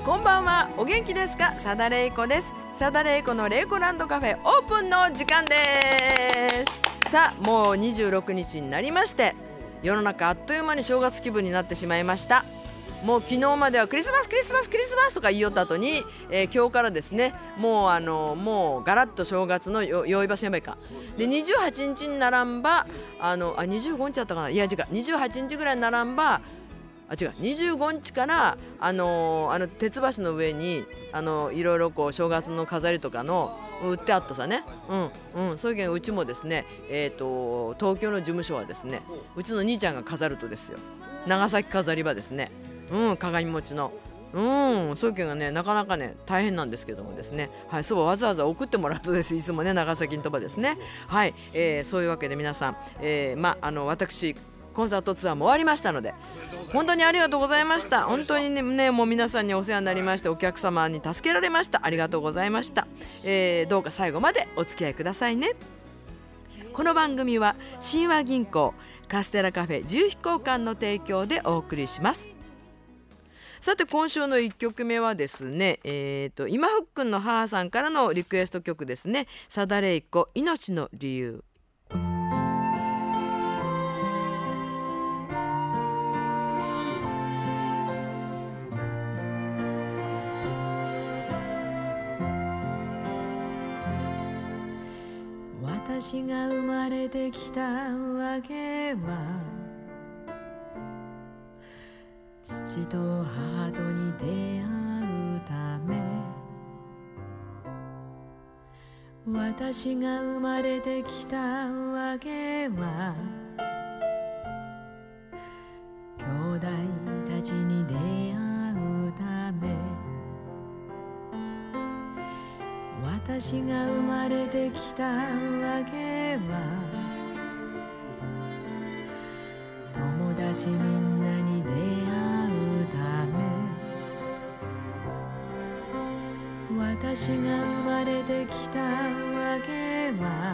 こんばんは。お元気ですか？佐田玲子です。佐田玲子の玲子ランドカフェオープンの時間です。さあ、もう26日になりまして、世の中あっという間に正月気分になってしまいました。もう昨日まではクリスマスクリスマスクリスマスとか言いよった後に、今日からですね、もうガラッと正月の用意場所やばいかで、28日に並んば25日だったかな、いや違う、28日ぐらいに並んば、違う、25日から鉄橋の上にいろいろこう正月の飾りとかの売ってあったさね、そういうけんうちもですね、東京の事務所はですね、うちの兄ちゃんが飾るとですよ、長崎飾り場ですね、鏡餅のそういうけんがね、なかなかね大変なんですけどもですね、はい、そうわざわざ送ってもらうとです、いつもね長崎のとばですね、はい、そういうわけで皆さん、私コンサートツアーも終わりましたので、本当にありがとうございました。本当に ね、もう皆さんにお世話になりまして、お客様に助けられました。ありがとうございました。どうか最後までお付き合いくださいね。この番組は親和銀行、カステラカフェ自由飛行館の提供でお送りします。さて、今週の1曲目はですね、今ふっくんの母さんからのリクエスト曲ですね。佐田玲子、命の理由。私が生まれてきたわけは、父と母とに出会うため。私が生まれてきたわけは、兄弟たちに出会うため。私が生まれてきたわけは、友達みんなに出会うため。私が生まれてきたわけは、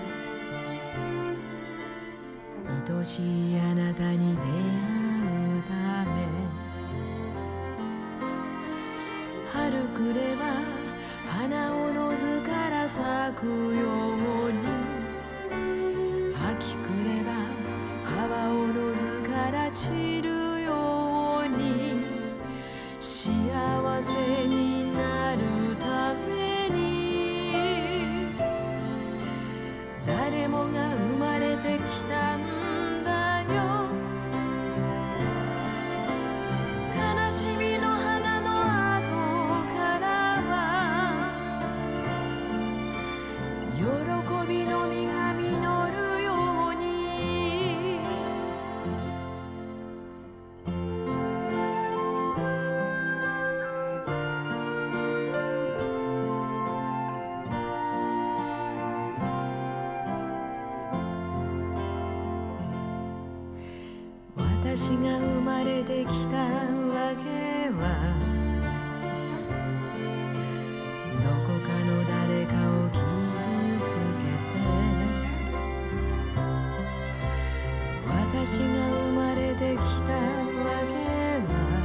愛しいあなたに出会うため。春来れば花おのずから咲くように、秋来れば葉はおのずから散るように、幸せになるために、誰もが生まれてきたんだよ。悲しみの花の後からは、喜びの実が実るように。私が生まれてきたわけは、どこかの誰かを傷つけて。私が生まれてきたわけは、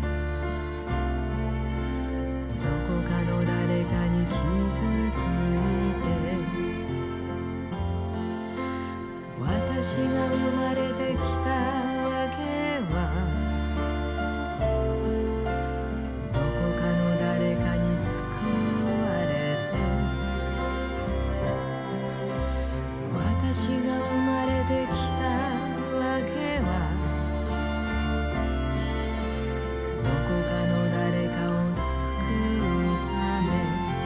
どこかの誰かに傷ついて。私が生まれてきたわけは、どこかの誰かに救われて。私が生まれてきたわけは、どこかの誰かを救うため。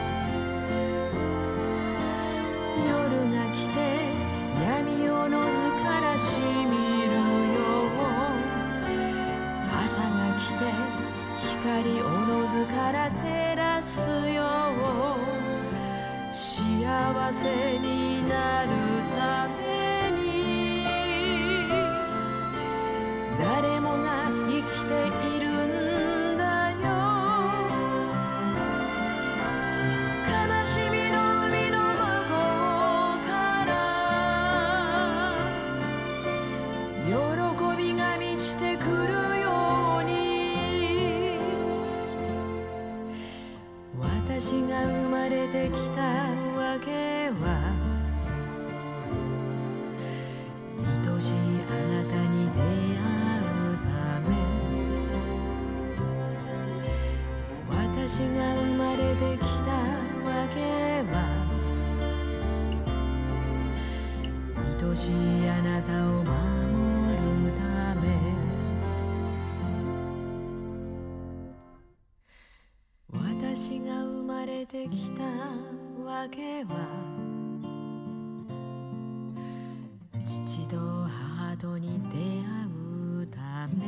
夜が来て闇おのずからしみるよ。朝が来て光おのずから照らすよ。幸せになるために、誰もが生きているんだよ。悲しみの海の向こうから、喜びが満ちてくるように。 私が生まれてきたわけは愛しいあなたを守るため。私が生まれてきたわけは父と母とに出会うため。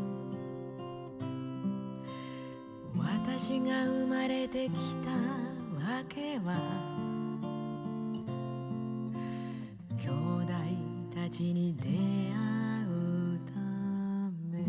私が生まれてきたわけは兄弟たちに出会うため。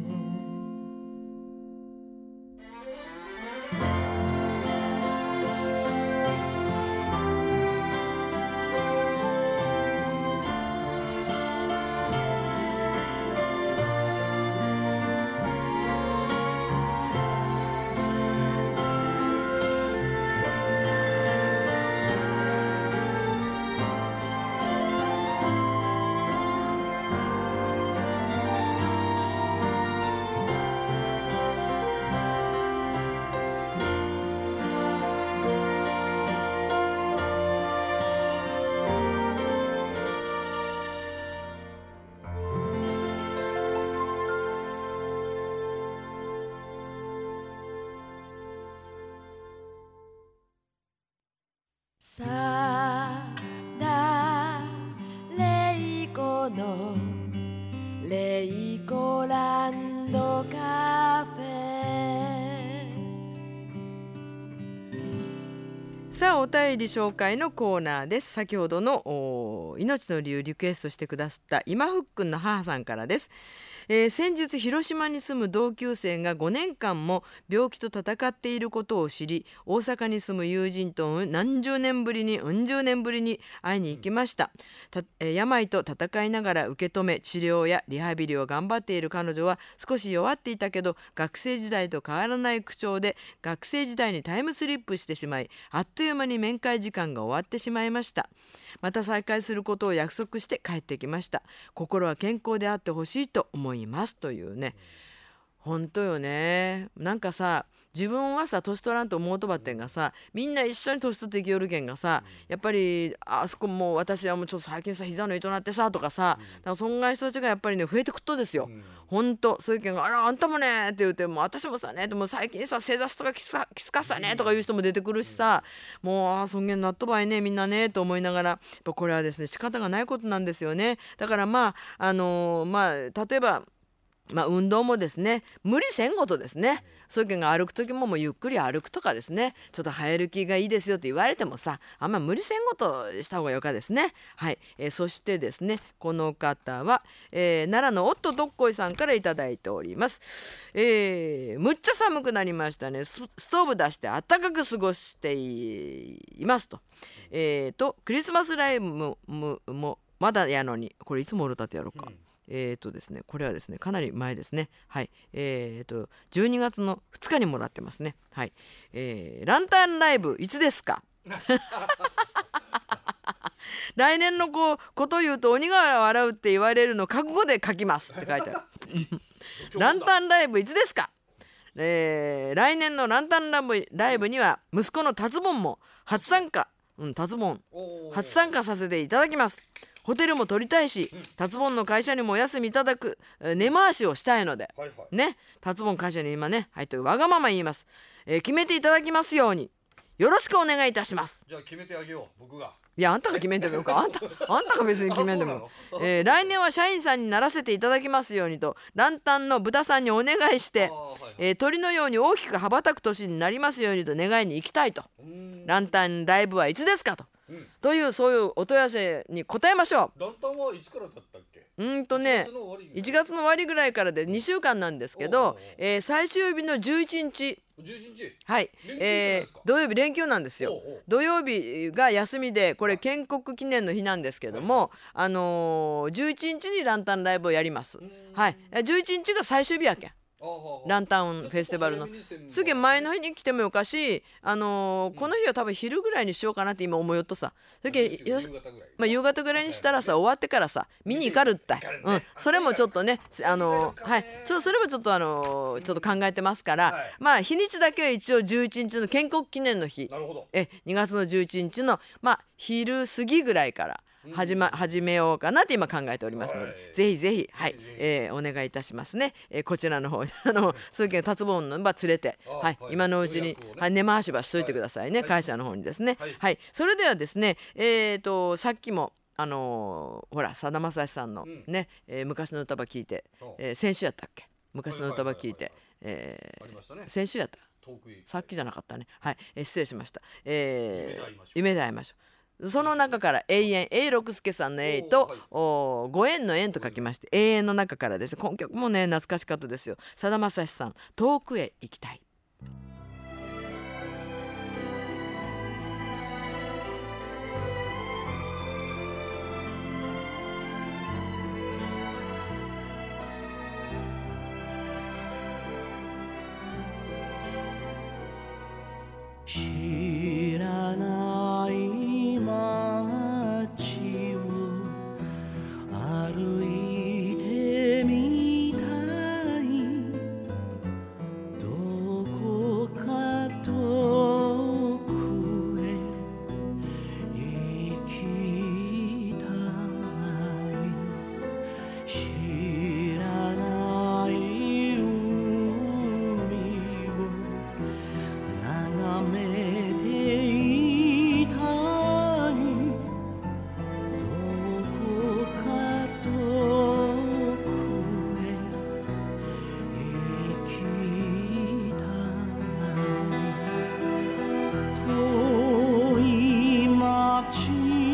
さだれいこのレイコランドカフェ。さあお便り紹介のコーナーです。先ほどの命の理由リクエストしてくださった今ふっくんの母さんからです。先日広島に住む同級生が5年間も病気と闘っていることを知り、大阪に住む友人と何十年ぶりに会いに行きました。病と闘いながら受け止め治療やリハビリを頑張っている彼女は少し弱っていたけど、学生時代と変わらない口調で学生時代にタイムスリップしてしまい、あっという間に面会時間が終わってしまいました。また再会することを約束して帰ってきました。心は健康であってほしいと思いますというね。本当よね。なんかさ、自分はさ年取らんと思うとばってんがさ、みんな一緒に年取っていきよるけんがさ、やっぱりあそこもう私はもうちょっと最近さ膝の痛なってさとかさ、だからそんな人たちがやっぱりね増えてくっとですよ。本当そういうけんが、あらあんたもねって言って、も私もさね、でも最近さ正座とかきつかっさねとかいう人も出てくるしさ、もう尊厳なっとばいねみんなねと思いながら、やっぱこれはですね仕方がないことなんですよね。だからまあ例えば運動もですね無理せんごとですね、そういうけんが歩く時ももうゆっくり歩くとかですね、ちょっと生える気がいいですよって言われてもさ、あんま無理せんごとした方がよかですね。はい、そしてですねこの方は、奈良の夫どっこいさんからいただいております。むっちゃ寒くなりましたね。ストーブ出して暖かく過ごしていますと。クリスマスライブもまだやのに、これいつも俺たってやろうか、ですね、これはですねかなり前ですね。はい、12月の2日にもらってますね。はい、ランタンライブいつですか来年のこと言うと鬼が笑うって言われるの覚悟で書きますって書いてあるランタンライブいつですか。来年のランタンライブには息子の達ぼんも初参加、達ぼん初参加させていただきます。ホテルも取りたいし、達ぼんの会社にもお休みいただく根回しをしたいので、ね、達ぼん会社に今ね入ってわがまま言います。決めていただきますようによろしくお願いいたします。 じゃあ決めてあげよう、僕が。 いや、あんたが決めんでもよかあんたが別に決めんでも来年は社員さんにならせていただきますようにとランタンの豚さんにお願いして、鳥のように大きく羽ばたく年になりますようにと願いに行きたいと。ランタンライブはいつですかと、というそういうお問い合わせに答えましょう。 ランタンはいつからだったっけ。 1月の終わりぐらいからで2週間なんですけど、最終日の11日、はい、土曜日連休なんですよ。土曜日が休みで、これ建国記念の日なんですけども、11日にランタンライブをやります。はい、11日が最終日やけん。 ランタンフェスティバルの次前の日に来てもよかし、この日は多分昼ぐらいにしようかなって今思いよっとさ。だけど夕方ぐらいにしたらさ、終わってからさ見に行かるったい、それもちょっとねそれもちょっとちょっと考えてますから、まあ日にちだけは一応11日の建国記念の日、2月の11日の昼過ぎぐらいから始めようかなって今考えておりますので、ぜひぜひお願いいたしますね。こちらの方にそういう達ぼんの連れて、今のうちに根回しばしといてくださいね、会社の方にですね。それではですね、さっきもほらさだまさしさんのね、昔の歌ば聞いて、先週やったっけ、昔の歌ば聞いて、先週やった、さっきじゃなかったね。失礼しました。夢で会いましょう。その中から永遠、永六輔さんの永とご縁の縁と書きまして、永遠の中からですね、今曲もね懐かしかったですよ。さだまさしさん、遠くへ行きたい。 知らない街を歩いてみたい、どこか遠くへ行きたい、知らない海を眺めていたい、どこか遠くへ行きたい、遠い街、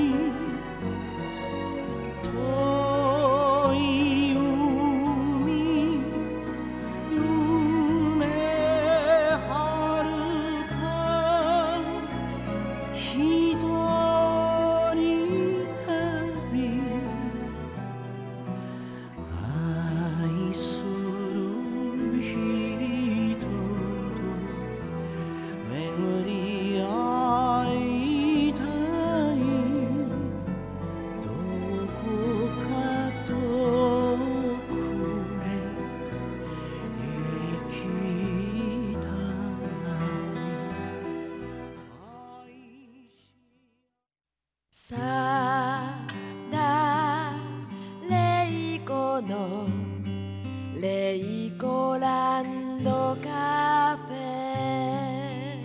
遠い海、夢はるか一人旅、愛する人と巡り会いたい、どこか遠くへ行きたい。 さだれいこのレイコランドカフェ、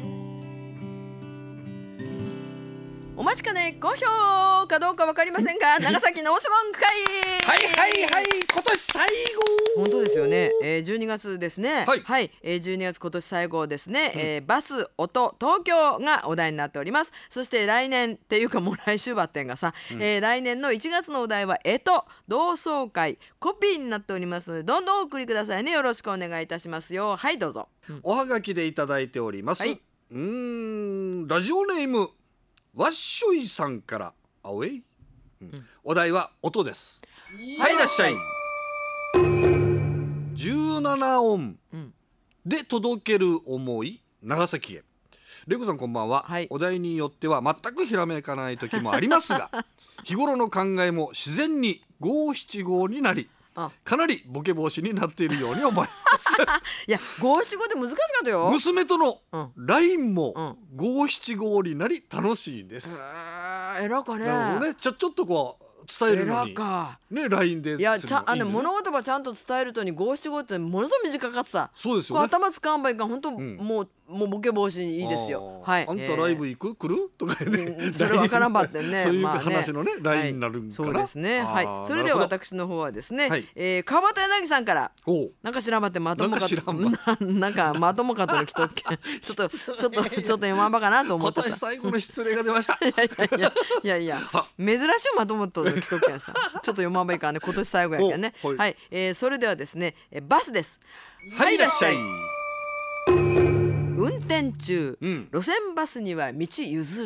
お待ちかね、好評かどうか分かりませんが長崎のおしまん会今年最後。 本当ですよね。12月ですね。12月今年最後ですね。バス音東京がお題になっております。そして来年っていうかもう来週バッテンがさ、来年の1月のお題は同窓会コピーになっておりますので、どんどんお送りくださいね。よろしくお願いいたしますよ。はい、どうぞ。 おはがきでいただいております。ラジオネームわっしょいさんからお題は音です。はいいらっしゃい。17音で届ける思い、長崎へ。レコさんこんばんは。お題によっては全くひらめかない時もありますが日頃の考えも自然に五七五になり、かなりボケ防止になっているように思いますいや五七五って難しかったよ。 娘との LINE も五七五になり楽しいです。 えらかね。 なるほどね。ちょっとこう伝えるのにね、LINE で。 いや物事ばちゃんと伝えるとに五七五ってものすごい短かったさ。 そうですよね。 頭使わんばいいから本当、もうボケ防止にいいですよ。 あんたライブ来るとかね、 それわからんばってねそういう話のね LINE になるんかな。 そうですね。それでは私の方はですね、川端柳さんからなんか知らんばってまともかなんかまともかとのきとっけちょっと読まんばかなと思ってさ、 今年最後の失礼が出ましたいや珍しいまともとのきとっけんさちょっと読まんばいいからね、今年最後やけんね。それではですね、バスです。 はいいらっしゃい。 運転中、路線バスには道譲る。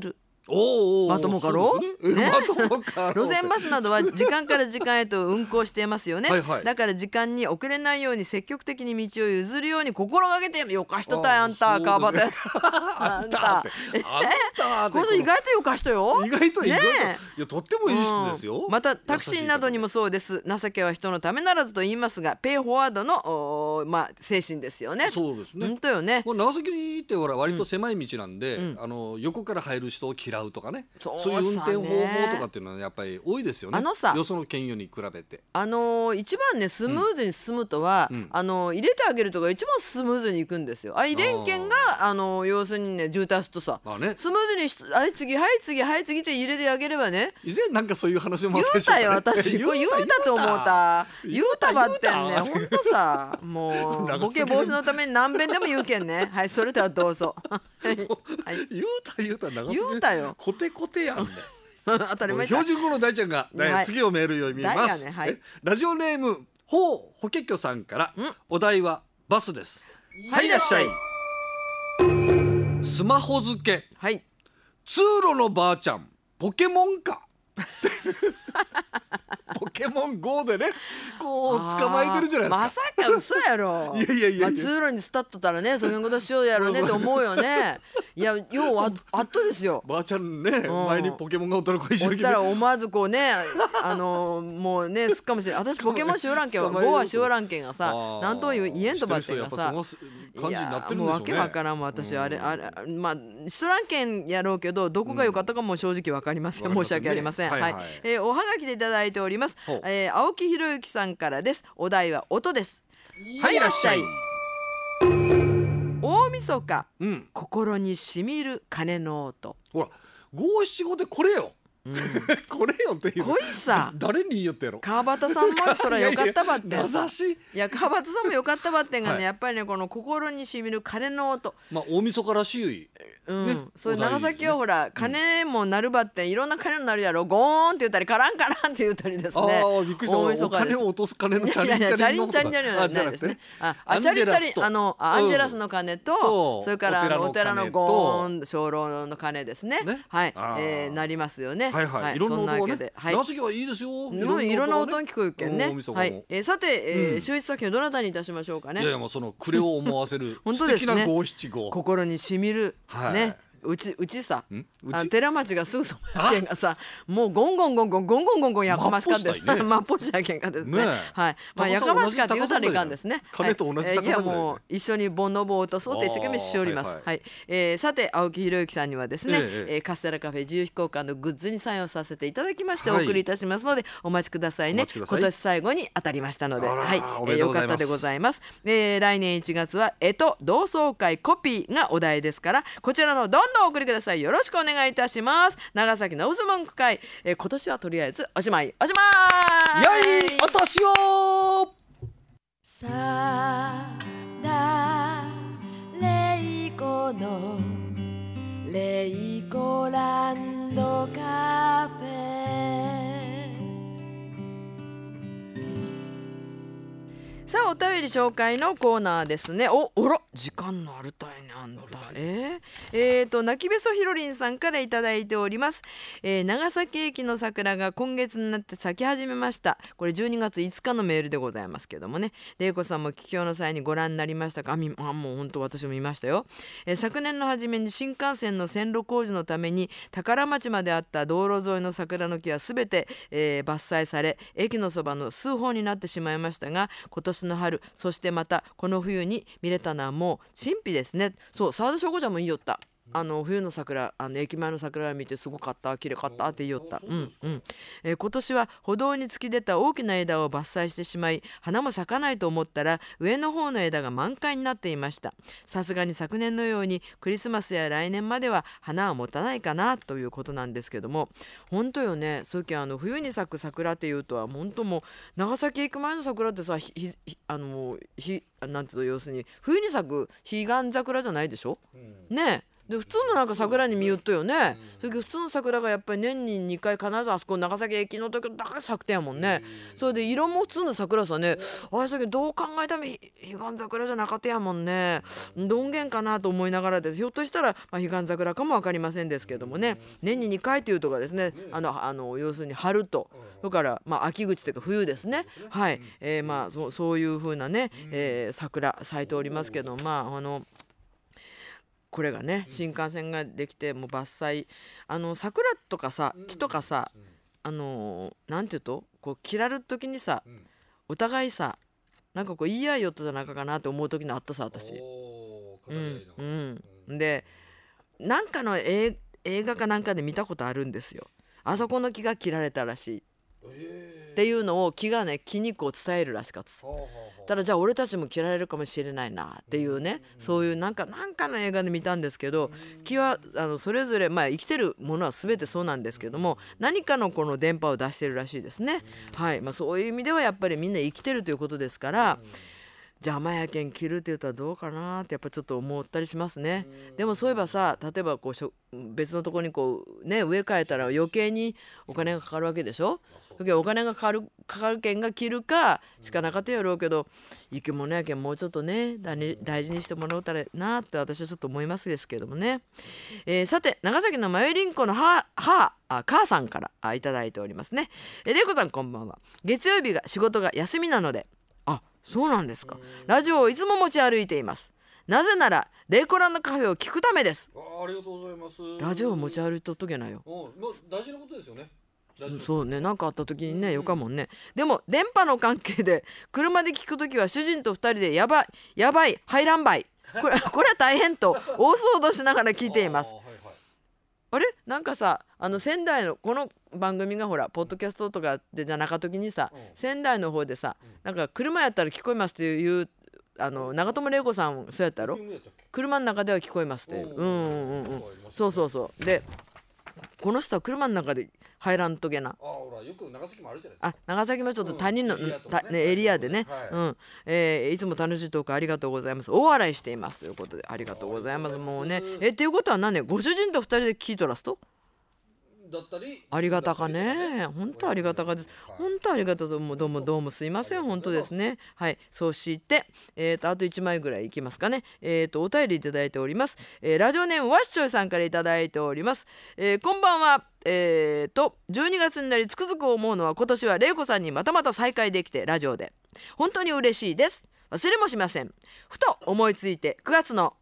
おまともかろそうですねまともかろ路線バスなどは時間から時間へと運行していますよねはいはいだから時間に遅れないように積極的に道を譲るように心がけてよかしとったよあんた川端あんたってこれ意外とよかしとよ意外とねいやとってもいい人ですよ、 またタクシーなどにもそうです情けは人のためならずと言いますがペイフォワードの精神ですよねそうですね本当よねもう長崎にってほら割と狭い道なんで、横から入る人を嫌うとかねそういう運転方法とかっていうのはやっぱり多いですよねよその県よに比べて一番ねスムーズに進むとは、入れてあげるとか一番スムーズにいくんですよ入れんけんが要するにね渋滞するとさ、スムーズにはい次って入れてあげればね以前なんかそういう話も言うたよ私これ言うたと思うた言うばってんねほんとさもうボケ防止のために何遍でも言うけんねはいそれではどうぞ言うた長言うたよコテコテやんね当たり前だ標準語の大ちゃんが、次をメール読みます、ラジオネームほけっきょさんから、お題はバスです、はい、いらっしゃい。スマホ付け、通路のばあちゃんポケモンかポケモン GO でねこう捕まえてるじゃないですかまさか嘘やろいや通路にスタッとったらねそういうことしようやろうねって思うよねいやようあっとですよばあちゃんね、前にポケモンがおったらこう一緒におったら思わずこうねもうねすっかもしれない私ポケモンしおらんけんは GO はしおらんけんがさなんとも言えんとばってんがさ感じになってるんでしょうね。 もうわけわからんも私あれまあしとらんけんやろうけどどこが良かったかも正直わかりません、申し訳ありません、おはがきでいただいております、青木博之さんからです。お題は音です。 はい、いらっしゃい。 大晦日、心にしみる鐘の音。 ほら五七五でこれよこれよっていうこいさ誰に言いよってやろ川端さんもそらよかったばってん名指しいや川端さんもよかったばってんがね、やっぱりねこの心にしみる鐘の音大晦日らしいそういう長崎はほら鐘も鳴るばっていろんな鐘の鳴るやろゴーンって言ったりカランカランって言ったりですねびっくりしたお金を落とす鐘のチャリンチャリンのチャリンチャリンじゃないですねアンジェラスの鐘とそれからお寺のゴーン鐘楼の鐘ですねはい鳴りますよねいろんな音がね長崎はいいですよいろんな音が聞こえるけんねさて秀逸作品どなたにいたしましょうかね。 いやもうその暮れを思わせる素敵な五七五心にしみるねうちさ寺町がすぐそばやけんがさもうゴンゴンやかましかですまっぽしやけんがですねやかましかって言うたらいかんですね金と同じ高さぐらいいやもう一緒に煩悩棒とそうって一生懸命しておりますさて青木博之さんにはですねカステラカフェ自由飛行館のグッズにサインをさせていただきましてお送りいたしますのでお待ちくださいね今年最後に当たりましたのでよかったでございます来年1月は干支同窓会コピーがお題ですからこちらのどんどんお送りくださいよろしくお願いいたします長崎の渦文句会今年はとりあえずおしまい良いお年をさだれいこのレイコランドカフェさあお便り紹介のコーナーですねおら時間のあるたいなんだ泣きべそひろりんさんからいただいております、長崎駅の桜が今月になって咲き始めましたこれ12月5日のメールでございますけどもね玲子さんも帰郷の際にご覧になりましたかもう本当私も見ましたよ、昨年の初めに新幹線の線路工事のために宝町まであった道路沿いの桜の木はすべて、伐採され駅のそばの数本になってしまいましたが今年の春そしてまたこの冬に見れたのはもう神秘ですねそう沢田翔子ちゃんも言いよった冬の桜駅前の桜を見てすごかった綺麗かったって言いよった今年は歩道に突き出た大きな枝を伐採してしまい花も咲かないと思ったら上の方の枝が満開になっていましたさすがに昨年のようにクリスマスや来年までは花は持たないかなということなんですけども本当よねそうき冬に咲く桜っていうとは本当もう長崎駅前の桜ってさなんていうの要するに冬に咲く彼岸桜じゃないでしょ、ねえで普通のなんか桜に見よっとよね。それで普通の桜がやっぱり年に2回必ずあそこ長崎駅の時だから咲くてやもんね。それで色も普通の桜さね、あれさけどう考えたら彼岸桜じゃなかったやもんね。どんげんかなと思いながらです。ひょっとしたら、彼岸桜かも分かりませんですけどもね、年に2回というとかですね、要するに春とそれから秋口というか冬ですね。はい、そういう風なね、桜咲いておりますけど、これがね新幹線ができてもう伐採桜とかさ木とかさなんていうとこう切られる時にさ、お互いさなんかこう言い合いよっとじゃなかなって思う時のあったさ私。でなんかの映画かなんかで見たことあるんですよ。あそこの木が切られたらしいっていうのを木がね木にこう伝えるらしかった。ただじゃあ俺たちも切られるかもしれないなっていうね、そういうなんかの映画で見たんですけど、木はそれぞれ生きてるものは全てそうなんですけども、何かのこの電波を出してるらしいですね。はい、そういう意味ではやっぱりみんな生きてるということですから、邪魔やけん切るって言ったらどうかなってやっぱちょっと思ったりしますね。でもそういえばさ、例えばこう別のところにこうね植え替えたら余計にお金がかかるわけでしょ。お金がかかるけんが切るかしかなかったやろうけど、生き物やけんもうちょっとね大事にしてもらおうたらなって私はちょっと思いますですけどもね。さて長崎のまゆりんこの母さんからいただいておりますね。れいこさんこんばんは。月曜日が仕事が休みなので、そうなんですか。ラジオをいつも持ち歩いています。なぜならレイコランドカフェを聞くためです。 ありがとうございます。 ラジオを持ち歩いとっとけなよ。 大事なことですよね。 そうね、なんかあった時にねよかもんね。でも電波の関係で車で聞く時は主人と2人でやばい入らんばいこれは大変と大騒動しながら聞いています。あれなんかさ仙台のこの番組がほらポッドキャストとかでじゃなか時にさ、仙台の方でさなんか車やったら聞こえますっていう長友玲子さんそうやったろ。車の中では聞こえますってそうでこの人は車の中で入らんとけな。 ほらよく長崎もあるじゃないですか。 長崎もちょっと他人の、エリアでね、いつも楽しいトークありがとうございます。大笑いしていますということでありがとうございます。もうねっていうことは何ね、ご主人と2人で聞いとらすとだったりありがたかね。本当ありがたかです。本当ありがたと。どうもすいません。本当ですね。はい。そしてあと1枚ぐらいいきますかね。お便りいただいております。ラジオネームワッショイさんからいただいております。こんばんは。12月になりつくづく思うのは、今年は玲子さんにまた再会できてラジオで本当に嬉しいです。忘れもしません。ふと思いついて9月の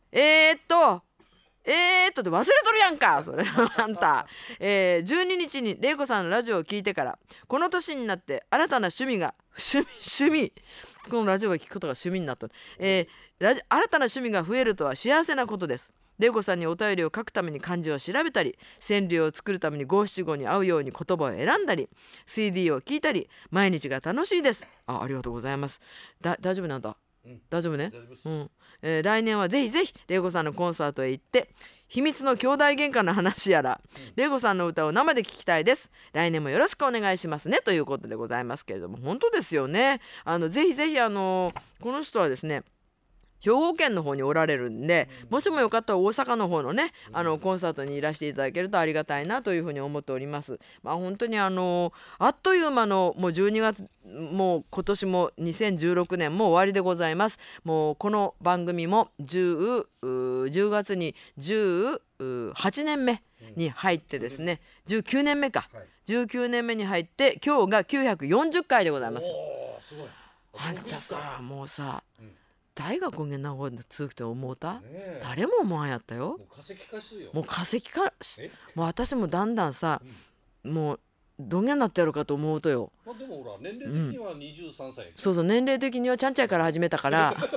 って忘れとるやんかそれあんた、12日に玲子さんのラジオを聞いてからこの年になって新たな趣味このラジオを聞くことが趣味になった、新たな趣味が増えるとは幸せなことです。玲子さんにお便りを書くために漢字を調べたり、川柳を作るために五七五に合うように言葉を選んだり、 CD を聞いたり、毎日が楽しいです。ありがとうございます。大丈夫なんだ、大丈夫ね。来年はぜひぜひ玲子さんのコンサートへ行って秘密の兄弟喧嘩の話やら、玲子さんの歌を生で聞きたいです。来年もよろしくお願いしますねということでございますけれども、本当ですよね。ぜひぜひこの人はですね兵庫県の方におられるんで、もしもよかったら大阪の方のねコンサートにいらしていただけるとありがたいなというふうに思っております。本当にあっという間のもう12月、もう今年も2016年も終わりでございます。もうこの番組も10月に18年目に入ってですね、19年目か、19年目に入って今日が940回でございます。 すごい。 あんたさもうさ、大学んげんなほんで強くて思うた、誰も思わんやったよ。 もう化石化しよ。 もう化石化もう私もだんだんさ、もうどんげんなってやるかと思うとよ。 でもほら年齢的には23歳、 そう年齢的にはちゃんちゃいから始めたからまた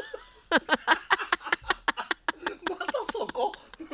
そこ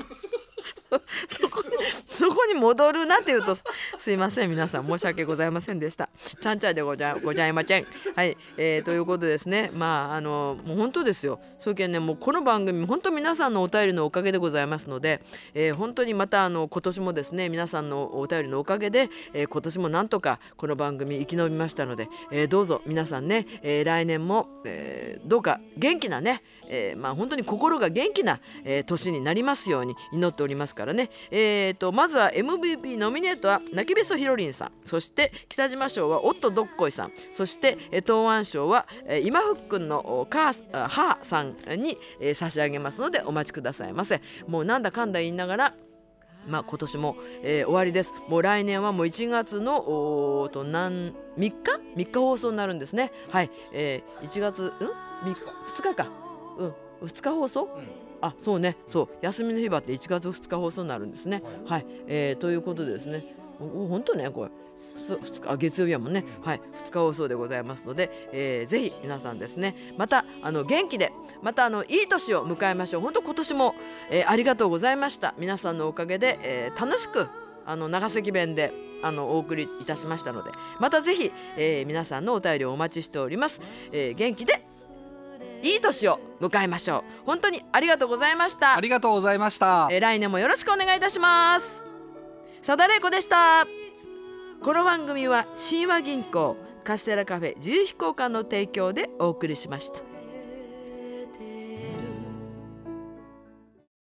そこに戻るなって言うとすいません皆さん、申し訳ございませんでした。ちゃんちゃいでございません。はい、ということですね。もう本当ですよ。 そうけんね、もうこの番組本当皆さんのお便りのおかげでございますので、本当にまた今年もですね、皆さんのお便りのおかげで、今年もなんとかこの番組生き延びましたので、どうぞ皆さんね、来年も、どうか元気なね、本当に心が元気な、年になりますように祈っておりますからね。まずは MVP ノミネートは泣きべそひろりんさん、そして北島賞は夫どっこいさん、そして東湾賞は今ふっくんの母さんに、差し上げますのでお待ちくださいませ。もうなんだかんだ言いながら今年も、終わりです。もう来年はもう1月の3日放送になるんですね。はい、1月2日か、2日放送、あ、そうね、そう休みの日ばって1月2日放送になるんですね。はい、ということでですね、本当ね、これ月曜日やもんね。はい、2日放送でございますので、ぜひ皆さんですね、また元気でまたいい年を迎えましょう。本当今年も、ありがとうございました。皆さんのおかげで、楽しく長崎弁でお送りいたしましたので、またぜひ、皆さんのお便りをお待ちしております。元気でいい年を迎えましょう。本当にありがとうございました。 ありがとうございました。 来年もよろしくお願いいたします。佐田玲子でした。この番組は神話銀行カステラカフェ自由飛行館の提供でお送りしました。